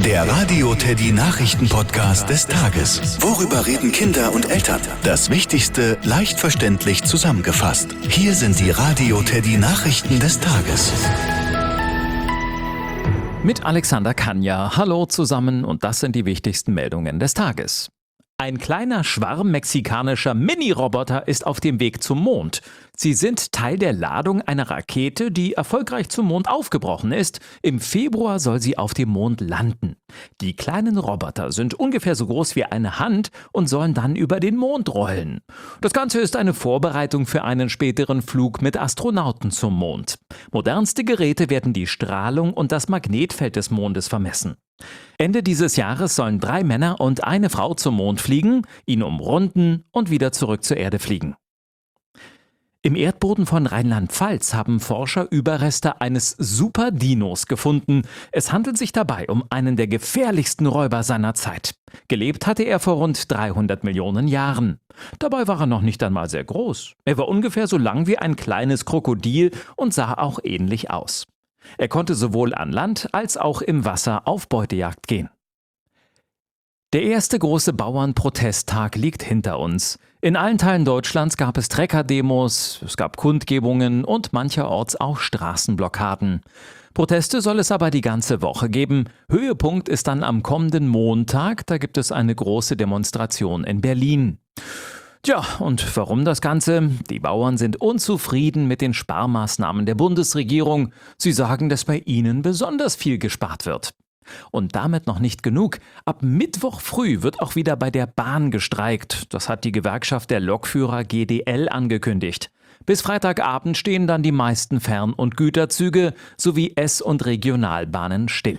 Der Radio Teddy Nachrichten-Podcast des Tages. Worüber reden Kinder und Eltern? Das Wichtigste leicht verständlich zusammengefasst. Hier sind die Radio Teddy Nachrichten des Tages. Mit Alexander Kanja. Hallo zusammen und das sind die wichtigsten Meldungen des Tages. Ein kleiner Schwarm mexikanischer Mini-Roboter ist auf dem Weg zum Mond. Sie sind Teil der Ladung einer Rakete, die erfolgreich zum Mond aufgebrochen ist. Im Februar soll sie auf dem Mond landen. Die kleinen Roboter sind ungefähr so groß wie eine Hand und sollen dann über den Mond rollen. Das Ganze ist eine Vorbereitung für einen späteren Flug mit Astronauten zum Mond. Modernste Geräte werden die Strahlung und das Magnetfeld des Mondes vermessen. Ende dieses Jahres sollen 3 Männer und eine Frau zum Mond fliegen, ihn umrunden und wieder zurück zur Erde fliegen. Im Erdboden von Rheinland-Pfalz haben Forscher Überreste eines Superdinos gefunden. Es handelt sich dabei um einen der gefährlichsten Räuber seiner Zeit. Gelebt hatte er vor rund 300 Millionen Jahren. Dabei war er noch nicht einmal sehr groß. Er war ungefähr so lang wie ein kleines Krokodil und sah auch ähnlich aus. Er konnte sowohl an Land als auch im Wasser auf Beutejagd gehen. Der erste große Bauernprotesttag liegt hinter uns. In allen Teilen Deutschlands gab es Trecker-Demos, es gab Kundgebungen und mancherorts auch Straßenblockaden. Proteste soll es aber die ganze Woche geben. Höhepunkt ist dann am kommenden Montag, da gibt es eine große Demonstration in Berlin. Tja, und warum das Ganze? Die Bauern sind unzufrieden mit den Sparmaßnahmen der Bundesregierung. Sie sagen, dass bei ihnen besonders viel gespart wird. Und damit noch nicht genug. Ab Mittwoch früh wird auch wieder bei der Bahn gestreikt. Das hat die Gewerkschaft der Lokführer GDL angekündigt. Bis Freitagabend stehen dann die meisten Fern- und Güterzüge sowie S- und Regionalbahnen still.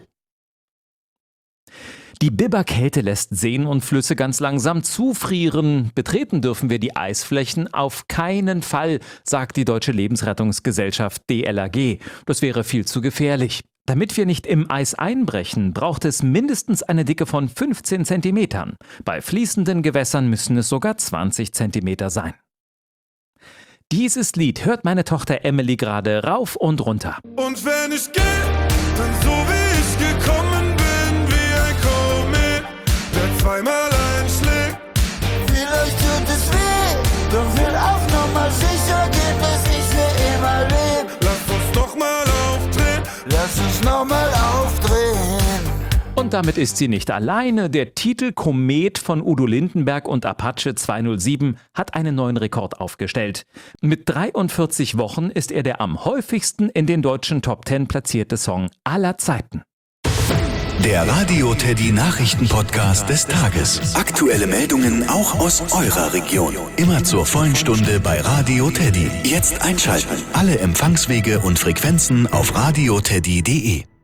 Die Biberkälte lässt Seen und Flüsse ganz langsam zufrieren. Betreten dürfen wir die Eisflächen auf keinen Fall, sagt die Deutsche Lebensrettungsgesellschaft DLRG. Das wäre viel zu gefährlich. Damit wir nicht im Eis einbrechen, braucht es mindestens eine Dicke von 15 Zentimetern. Bei fließenden Gewässern müssen es sogar 20 Zentimeter sein. Dieses Lied hört meine Tochter Emily gerade rauf und runter. Und wenn ich gehe, dann so wie ich gekommen bin, wie ein Komet, der zweimal einschlägt. Vielleicht tut es weh, doch will auf Nummer sicher gehen, dass ich für immer lebe. Lass uns noch mal aufdrehen. Lass uns nochmal aufdrehen. Und damit ist sie nicht alleine. Der Titel Komet von Udo Lindenberg und Apache 207 hat einen neuen Rekord aufgestellt. Mit 43 Wochen ist er der am häufigsten in den deutschen Top 10 platzierte Song aller Zeiten. Der Radio Teddy Nachrichten-Podcast des Tages. Aktuelle Meldungen auch aus eurer Region. Immer zur vollen Stunde bei Radio Teddy. Jetzt einschalten. Alle Empfangswege und Frequenzen auf radioteddy.de.